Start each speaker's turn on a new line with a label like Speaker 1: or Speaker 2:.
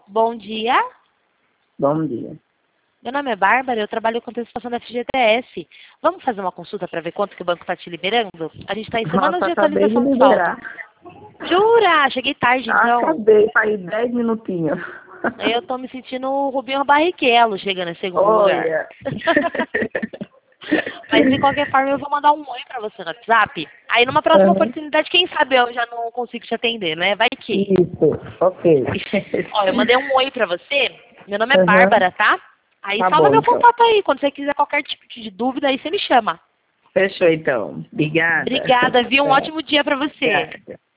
Speaker 1: Bom dia.
Speaker 2: Bom dia.
Speaker 1: Meu nome é Bárbara, eu trabalho com antecipação da FGTS. Vamos fazer uma consulta para ver quanto que o banco está te liberando? A gente está em semanas
Speaker 2: Nossa,
Speaker 1: de
Speaker 2: acabei de
Speaker 1: atualização de saldo.
Speaker 2: liberar.
Speaker 1: Jura? Cheguei tarde, então.
Speaker 2: Acabei, faz 10 minutinhos.
Speaker 1: Eu tô me sentindo o Rubinho Barrichello chegando em segundo lugar.
Speaker 2: Olha.
Speaker 1: Mas de qualquer forma eu vou mandar um oi pra você no WhatsApp. Aí numa próxima oportunidade, quem sabe eu já não consigo te atender, né? Vai que.
Speaker 2: Isso, ok.
Speaker 1: Ó, eu mandei um oi pra você. Meu nome é
Speaker 2: Uhum.
Speaker 1: Bárbara, tá? Aí
Speaker 2: Tá
Speaker 1: salva
Speaker 2: bom,
Speaker 1: meu
Speaker 2: então.
Speaker 1: contato aí. Quando você quiser qualquer tipo de dúvida, aí você me chama.
Speaker 2: Fechou, então. Obrigada.
Speaker 1: Obrigada, viu? Um
Speaker 2: Tchau.
Speaker 1: ótimo dia pra você.
Speaker 2: Obrigada.